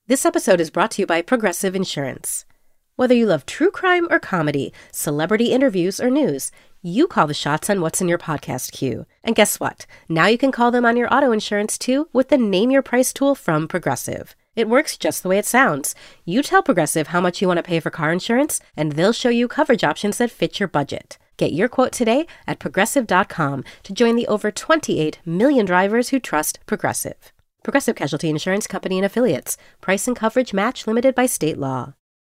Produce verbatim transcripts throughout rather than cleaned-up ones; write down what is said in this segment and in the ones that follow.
This episode is brought to you by Progressive Insurance. Whether you love true crime or comedy, celebrity interviews or news, you call the shots on what's in your podcast queue. And guess what? Now you can call them on your auto insurance too with the Name Your Price tool from Progressive. It works just the way it sounds. You tell Progressive how much you want to pay for car insurance, and they'll show you coverage options that fit your budget. Get your quote today at progressive dot com to join the over twenty-eight million drivers who trust Progressive. Progressive Casualty Insurance Company and Affiliates. Price and coverage match limited by state law.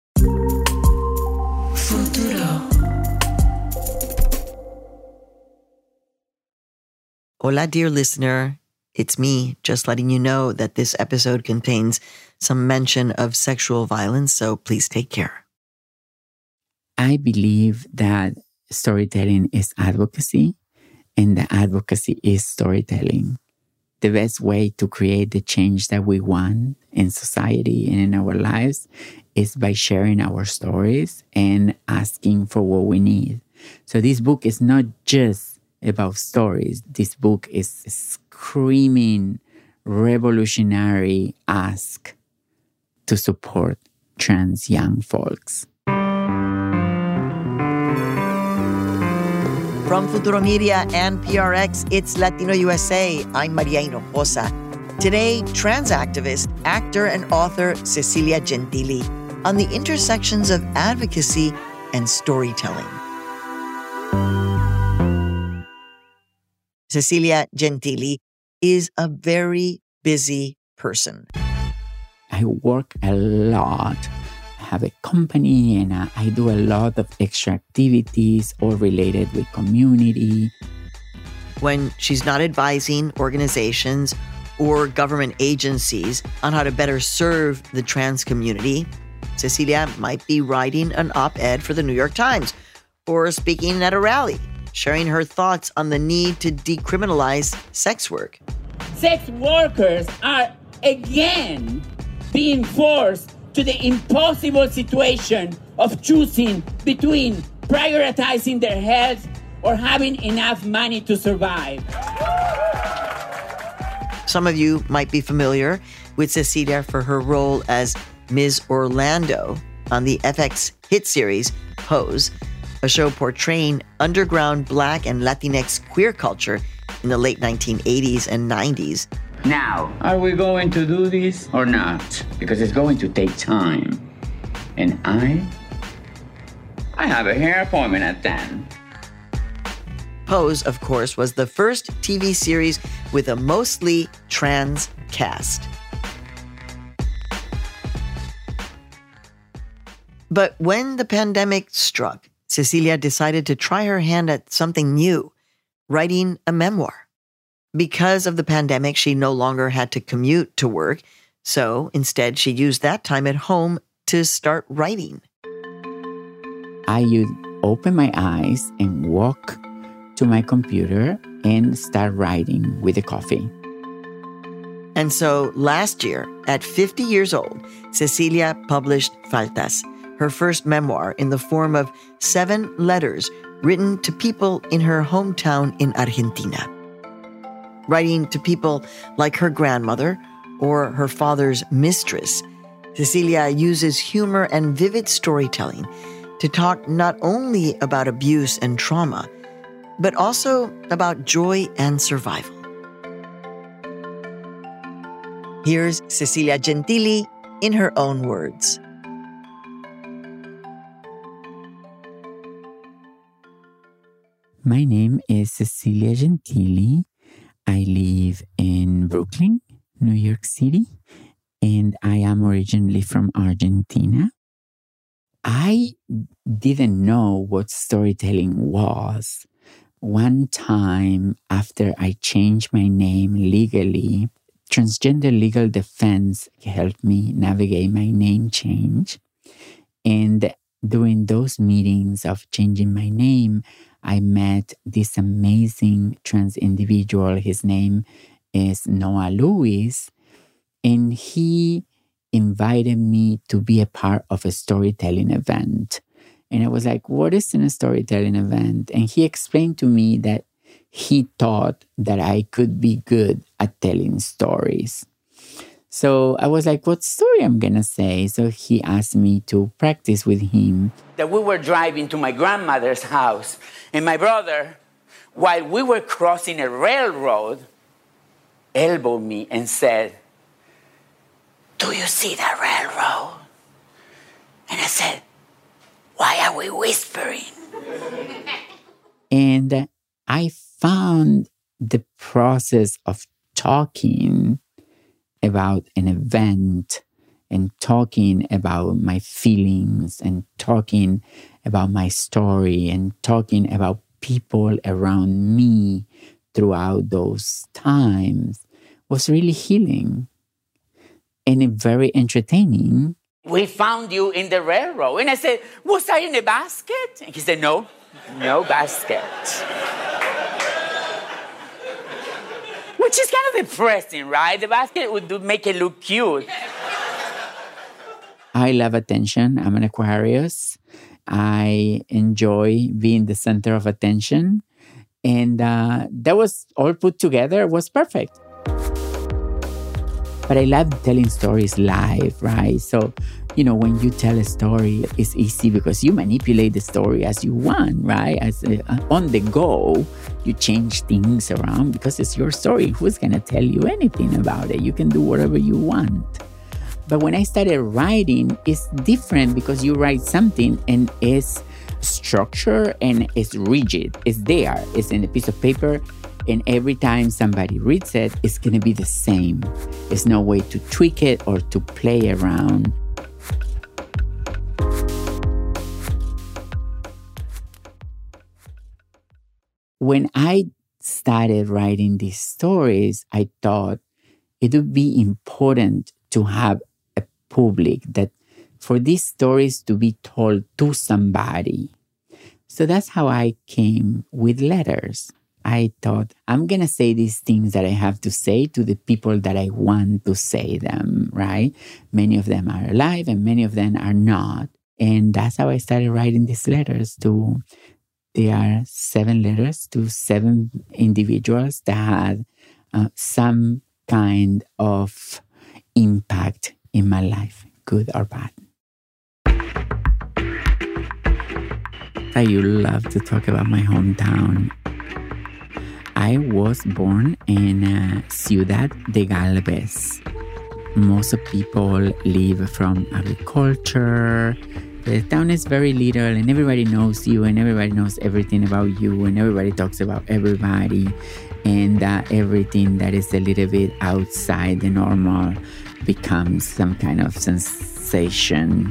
Futuro. Hola, dear listener. It's me, just letting you know that this episode contains some mention of sexual violence, so please take care. I believe that storytelling is advocacy, and the advocacy is storytelling. The best way to create the change that we want in society and in our lives is by sharing our stories and asking for what we need. So this book is not just about stories. This book is a screaming, revolutionary ask to support trans young folks. From Futuro Media and P R X, it's Latino U S A. I'm Maria Hinojosa. Today, trans activist, actor, and author Cecilia Gentili on the intersections of advocacy and storytelling. Cecilia Gentili is a very busy person. I work a lot. Have a company, and uh, I do a lot of extra activities all related with community. When she's not advising organizations or government agencies on how to better serve the trans community, Cecilia might be writing an op-ed for the New York Times or speaking at a rally, sharing her thoughts on the need to decriminalize sex work. Sex workers are again being forced to the impossible situation of choosing between prioritizing their health or having enough money to survive. Some of you might be familiar with Cecilia for her role as Miz Orlando on the F X hit series Pose, a show portraying underground Black and Latinx queer culture in the late nineteen eighties and nineties. Now, are we going to do this or not? Because it's going to take time. And I, I have a hair appointment at ten. Pose, of course, was the first T V series with a mostly trans cast. But when the pandemic struck, Cecilia decided to try her hand at something new, writing a memoir. Because of the pandemic, she no longer had to commute to work, so instead she used that time at home to start writing. I would open my eyes and walk to my computer and start writing with a coffee. And so last year, at fifty years old, Cecilia published Faltas, her first memoir in the form of seven letters written to people in her hometown in Argentina. Writing to people like her grandmother or her father's mistress, Cecilia uses humor and vivid storytelling to talk not only about abuse and trauma, but also about joy and survival. Here's Cecilia Gentili in her own words. My name is Cecilia Gentili. I live in Brooklyn, New York City, and I am originally from Argentina. I didn't know what storytelling was. One time after I changed my name legally, Transgender Legal Defense helped me navigate my name change. And during those meetings of changing my name, I met this amazing trans individual. His name is Noah Lewis, and he invited me to be a part of a storytelling event. And I was like, what is in a storytelling event? And he explained to me that he thought that I could be good at telling stories. So I was like, what story I'm going to say? So he asked me to practice with him. That we were driving to my grandmother's house, and my brother, while we were crossing a railroad, elbowed me and said, "Do you see that railroad?" And I said, "Why are we whispering?" And I found the process of talking about an event and talking about my feelings and talking about my story and talking about people around me throughout those times was really healing and very entertaining. "We found you in the railroad." And I said, "Was I in a basket?" And he said, "No, no basket." Which is kind of depressing, right? The basket would do, make it look cute. I love attention. I'm an Aquarius. I enjoy being the center of attention. And uh, that was all put together. It was perfect. But I love telling stories live, right? So, you know, when you tell a story, it's easy because you manipulate the story as you want, right? As uh, on the go, you change things around because it's your story. Who's going to tell you anything about it? You can do whatever you want. But when I started writing, it's different because you write something and it's structured and it's rigid. It's there. It's in a piece of paper. And every time somebody reads it, it's going to be the same. There's no way to tweak it or to play around. When I started writing these stories, I thought it would be important to have a public, that for these stories to be told to somebody. So that's how I came with letters. I thought, I'm going to say these things that I have to say to the people that I want to say them, right? Many of them are alive and many of them are not. And that's how I started writing these letters to, there are seven letters to seven individuals that had uh, some kind of impact in my life, good or bad. I love to talk about my hometown. I was born in uh, Ciudad de Galvez. Most of people live from agriculture. The town is very little and everybody knows you and everybody knows everything about you and everybody talks about everybody, and uh, everything that is a little bit outside the normal becomes some kind of sensation.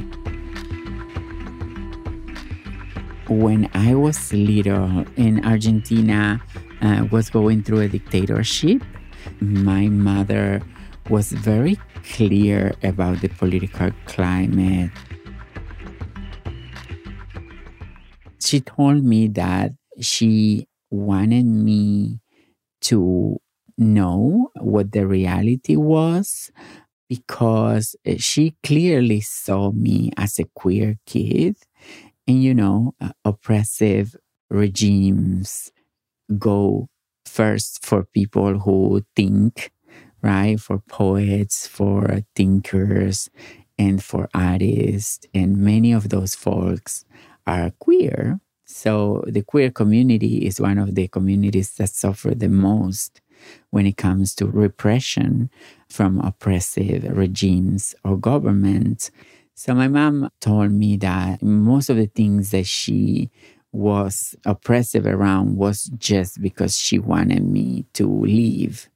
When I was little in Argentina, uh, was going through a dictatorship, my mother was very clear about the political climate. She told me that she wanted me to know what the reality was because she clearly saw me as a queer kid. And, you know, uh, oppressive regimes go first for people who think, right? For poets, for thinkers, and for artists. And many of those folks are queer. So the queer community is one of the communities that suffer the most when it comes to repression from oppressive regimes or governments. So my mom told me that most of the things that she was oppressive around was just because she wanted me to leave.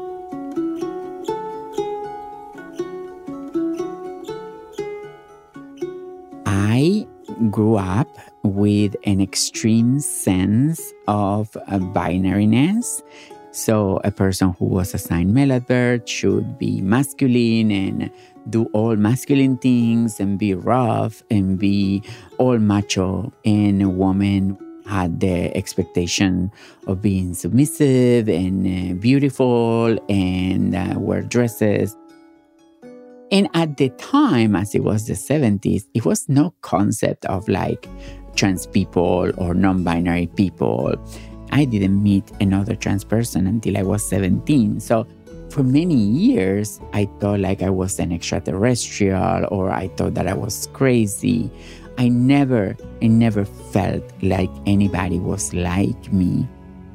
I grew up with an extreme sense of uh, binariness. So a person who was assigned male at birth should be masculine and do all masculine things and be rough and be all macho. And a woman had the expectation of being submissive and uh, beautiful and uh, wear dresses. And at the time, as it was the seventies, it was no concept of like trans people or non-binary people. I didn't meet another trans person until I was seventeen. So for many years, I thought like I was an extraterrestrial, or I thought that I was crazy. I never, I never felt like anybody was like me.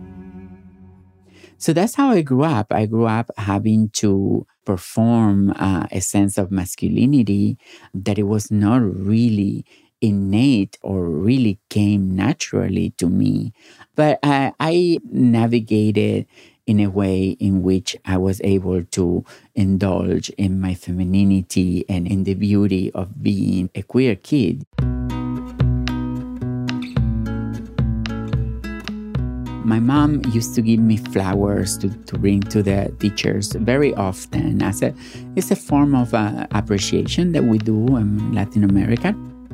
So that's how I grew up. I grew up having to perform uh, a sense of masculinity that it was not really innate or really came naturally to me. But I, I navigated in a way in which I was able to indulge in my femininity and in the beauty of being a queer kid. My mom used to give me flowers to, to bring to the teachers very often. As a, it's a form of uh, appreciation that we do in Latin America.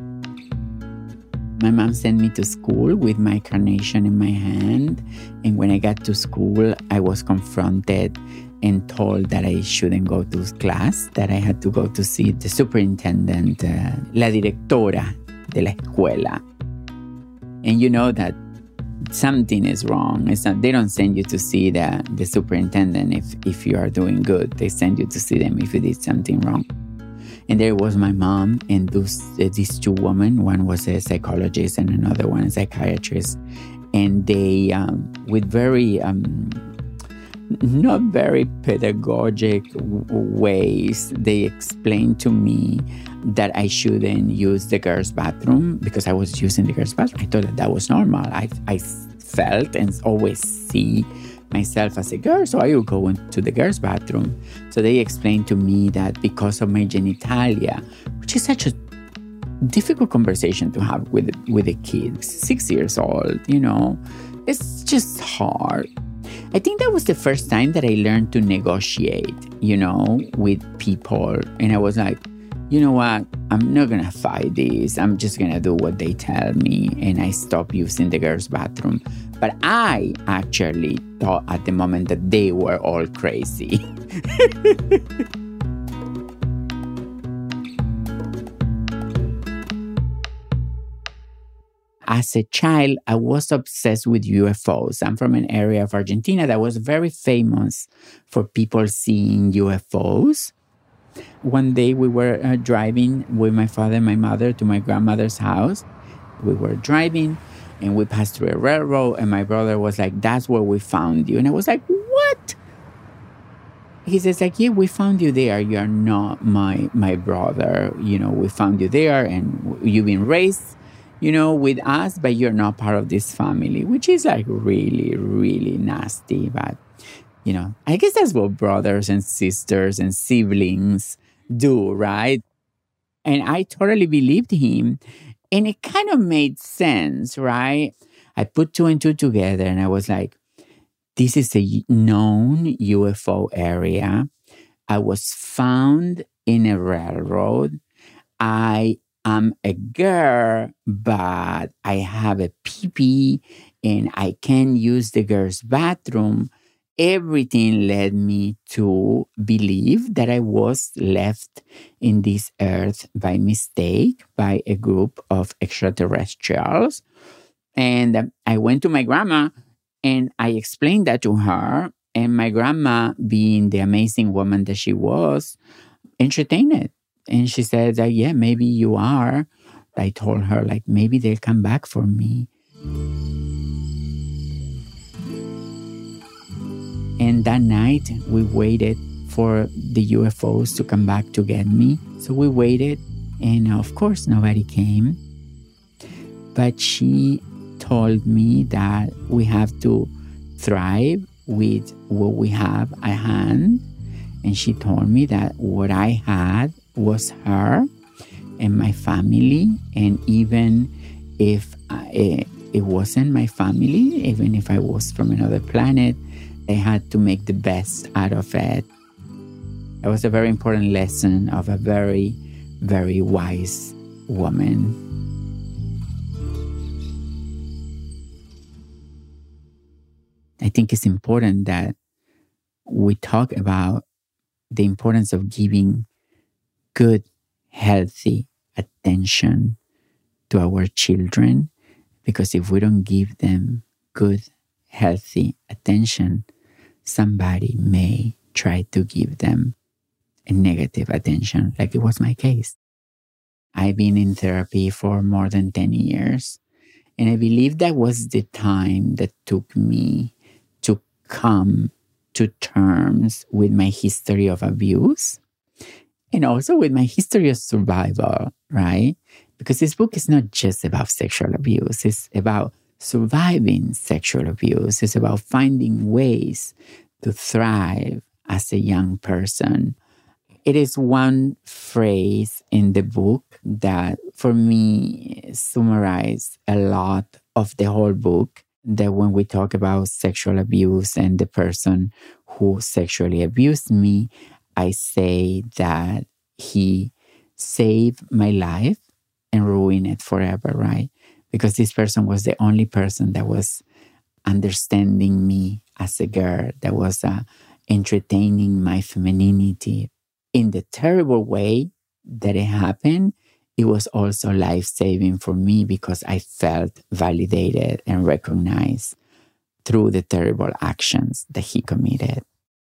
My mom sent me to school with my carnation in my hand. And when I got to school, I was confronted and told that I shouldn't go to class, that I had to go to see the superintendent, uh, la directora de la escuela. And you know that something is wrong. It's not, they don't send you to see the, the superintendent if, if you are doing good. They send you to see them if you did something wrong. And there was my mom and those, uh, these two women. One was a psychologist and another one a psychiatrist. And they, um, with very, um, not very pedagogic w- ways, they explained to me that I shouldn't use the girls' bathroom because I was using the girls' bathroom. I thought that that was normal. I, I felt and always see myself as a girl, so I would go into the girls' bathroom. So they explained to me that because of my genitalia, which is such a difficult conversation to have with, with a kid, six years old, you know, it's just hard. I think that was the first time that I learned to negotiate, you know, with people. And I was like, you know what? I'm not going to fight this. I'm just going to do what they tell me. And I stopped using the girls' bathroom. But I actually thought at the moment that they were all crazy. As a child, I was obsessed with U F Os. I'm from an area of Argentina that was very famous for people seeing U F Os. One day we were uh, driving with my father and my mother to my grandmother's house. We were driving and we passed through a railroad and my brother was like, that's where we found you. And I was like, what? He says like, yeah, we found you there. You're not my, my brother. You know, we found you there and you've been raised, you know, with us, but you're not part of this family, which is like really, really nasty. But, you know, I guess that's what brothers and sisters and siblings do, right? And I totally believed him. And it kind of made sense, right? I put two and two together and I was like, this is a known U F O area. I was found in a railroad. I am a girl, but I have a pee-pee and I can use the girls' bathroom. Everything led me to believe that I was left in this earth by mistake by a group of extraterrestrials. And I went to my grandma and I explained that to her. And my grandma, being the amazing woman that she was, entertained it. And she said, that, yeah, maybe you are. I told her, like, maybe they'll come back for me. And that night, we waited for the U F Os to come back to get me. So we waited, and of course, nobody came. But she told me that we have to thrive with what we have at hand. And she told me that what I had was her and my family. And even if I, it wasn't my family, even if I was from another planet, I had to make the best out of it. It was a very important lesson of a very, very wise woman. I think it's important that we talk about the importance of giving good, healthy attention to our children, because if we don't give them good, healthy attention, somebody may tried to give them a negative attention, like it was my case. I've been in therapy for more than ten years, and I believe that was the time that took me to come to terms with my history of abuse and also with my history of survival, right? Because this book is not just about sexual abuse. It's about surviving sexual abuse. It's about finding ways to thrive as a young person. It is one phrase in the book that, for me, summarizes a lot of the whole book, that when we talk about sexual abuse and the person who sexually abused me, I say that he saved my life and ruined it forever, right? Because this person was the only person that was understanding me as a girl, that was uh, entertaining my femininity. In the terrible way that it happened, it was also life-saving for me because I felt validated and recognized through the terrible actions that he committed.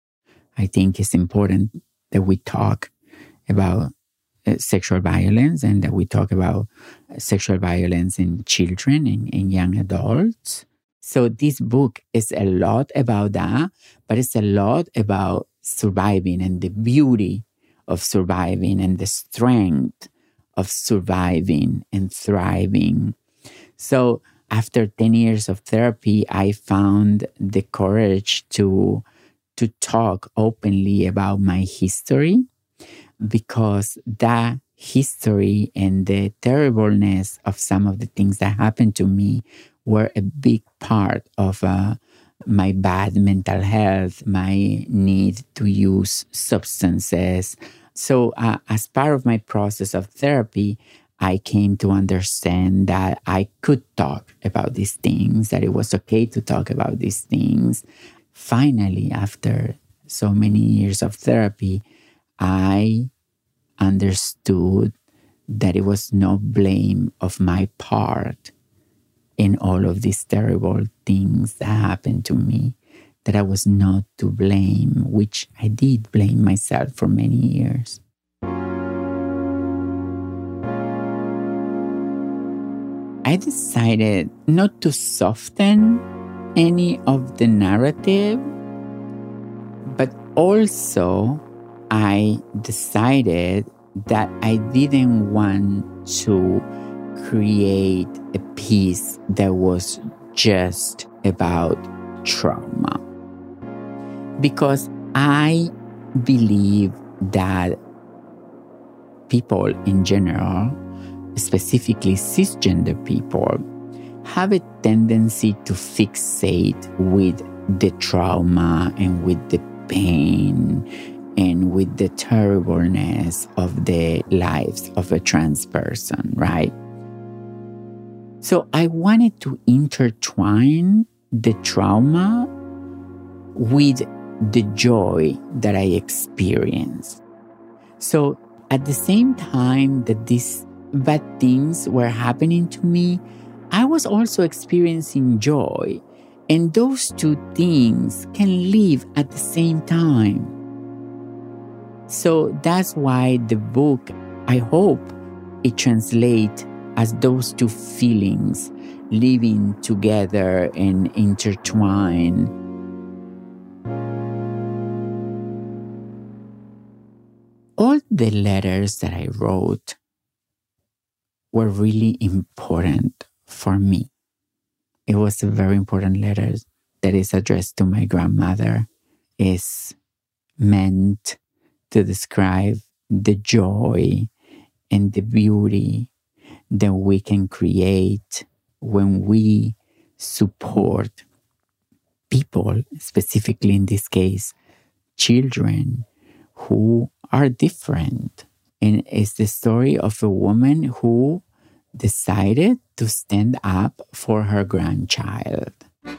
I think it's important that we talk about uh, sexual violence and that we talk about uh, sexual violence in children and in young adults. So this book is a lot about that, but it's a lot about surviving and the beauty of surviving and the strength of surviving and thriving. So after ten years of therapy, I found the courage to, to talk openly about my history, because that history and the terribleness of some of the things that happened to me were a big part of uh, my bad mental health, my need to use substances. So uh, as part of my process of therapy, I came to understand that I could talk about these things, that it was okay to talk about these things. Finally, after so many years of therapy, I understood that it was no blame of my part in all of these terrible things that happened to me, that I was not to blame, which I did blame myself for many years. I decided not to soften any of the narrative, but also I decided that I didn't want to create a piece that was just about trauma. Because I believe that people in general, specifically cisgender people, have a tendency to fixate with the trauma and with the pain and with the terribleness of the lives of a trans person, right? So I wanted to intertwine the trauma with the joy that I experienced. So at the same time that these bad things were happening to me, I was also experiencing joy. And those two things can live at the same time. So that's why the book, I hope it translates as those two feelings living together and intertwined. All the letters that I wrote were really important for me. It was a very important letter that is addressed to my grandmother. It's meant to describe the joy and the beauty that we can create when we support people, specifically in this case, children who are different. And it's the story of a woman who decided to stand up for her grandchild.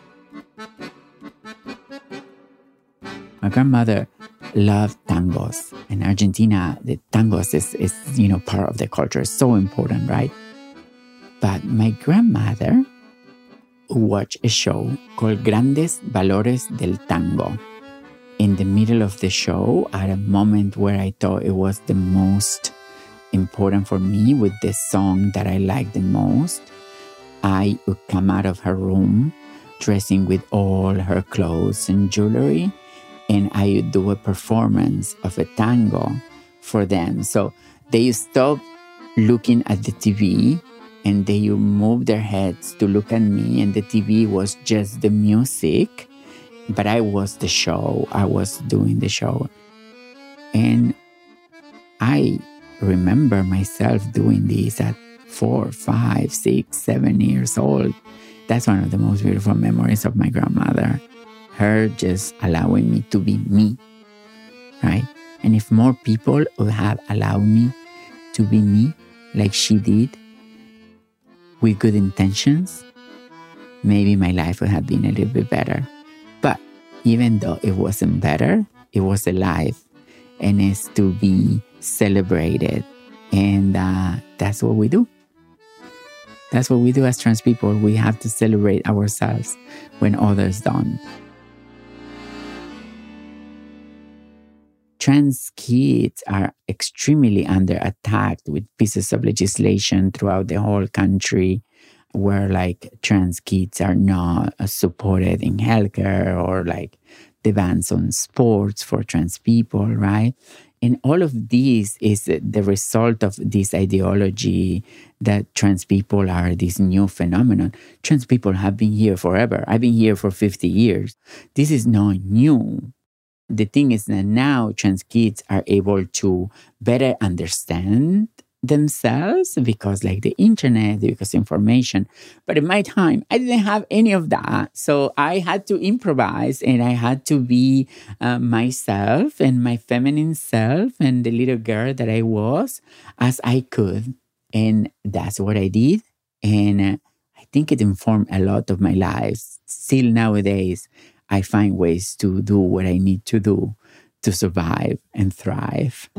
My grandmother loved tangos. In Argentina, the tangos is, is, you know, part of the culture. It's so important, right? But my grandmother watched a show called Grandes Valores del Tango. in the middle of the show, at a moment where I thought it was the most important for me, with the song that I liked the most, I would come out of her room dressing with all her clothes and jewelry, and I would do a performance of a tango for them. So they stop looking at the T V and they would move their heads to look at me, and the T V was just the music, but I was the show. I was doing the show. And I remember myself doing this at four, five, six, seven years old. That's one of the most beautiful memories of my grandmother. Her just allowing me to be me, right? And if more people would have allowed me to be me like she did, with good intentions, maybe my life would have been a little bit better. But even though it wasn't better, it was alive and it's to be celebrated. And uh, that's what we do. That's what we do as trans people. We have to celebrate ourselves when others don't. Trans kids are extremely under attack with pieces of legislation throughout the whole country, where like trans kids are not supported in healthcare, or like the bans on sports for trans people, right? And all of this is the result of this ideology that trans people are this new phenomenon. Trans people have been here forever. I've been here for fifty years. This is not new. The thing is that now trans kids are able to better understand themselves because like the internet, because information. But in my time, I didn't have any of that. So I had to improvise, and I had to be uh, myself and my feminine self and the little girl that I was as I could. And that's what I did. And uh, I think it informed a lot of my life. Still nowadays, I find ways to do what I need to do to survive and thrive.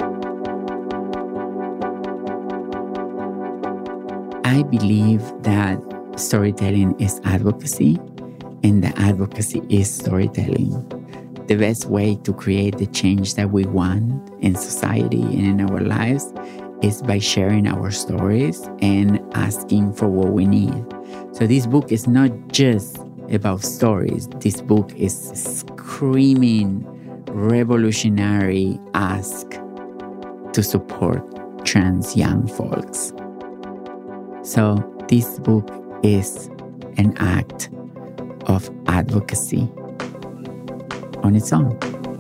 I believe that storytelling is advocacy, and that advocacy is storytelling. The best way to create the change that we want in society and in our lives is by sharing our stories and asking for what we need. So this book is not just about stories. This book is screaming revolutionary ask to support trans young folks. So this book is an act of advocacy on its own.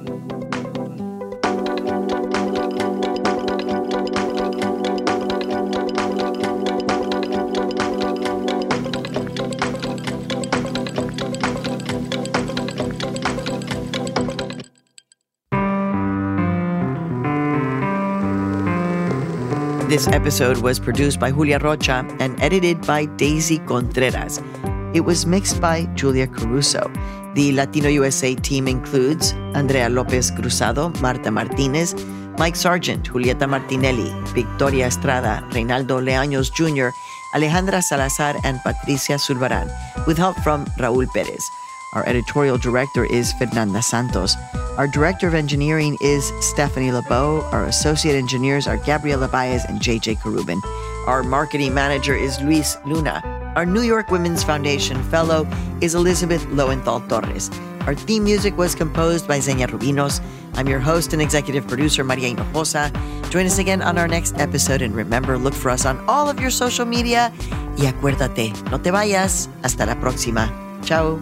This episode was produced by Julia Rocha and edited by Daisy Contreras. It was mixed by Julia Caruso. The Latino U S A team includes Andrea Lopez Cruzado, Marta Martinez, Mike Sargent, Julieta Martinelli, Victoria Estrada, Reynaldo Leaños Junior, Alejandra Salazar, and Patricia Zulbarán, with help from Raúl Perez. Our editorial director is Fernanda Santos. Our director of engineering is Stephanie LeBeau. Our associate engineers are Gabriela Baez and J J Karubin. Our marketing manager is Luis Luna. Our New York Women's Foundation fellow is Elizabeth Lowenthal Torres. Our theme music was composed by Xenia Rubinos. I'm your host and executive producer, Maria Hinojosa. Join us again on our next episode, and remember, look for us on all of your social media. Y acuérdate, no te vayas. Hasta la próxima. Ciao.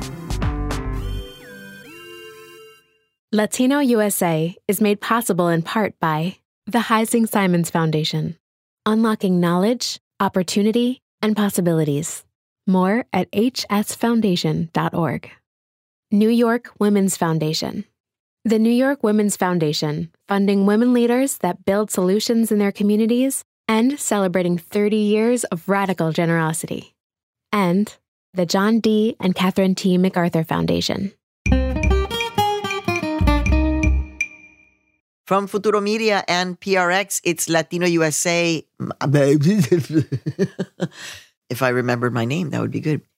Latino U S A is made possible in part by the Heising Simons Foundation, unlocking knowledge, opportunity, and possibilities. More at h s foundation dot org. New York Women's Foundation. The New York Women's Foundation, funding women leaders that build solutions in their communities and celebrating thirty years of radical generosity. And the John D. and Catherine T. MacArthur Foundation. From Futuro Media and P R X, it's Latino U S A. If I remembered my name, that would be good.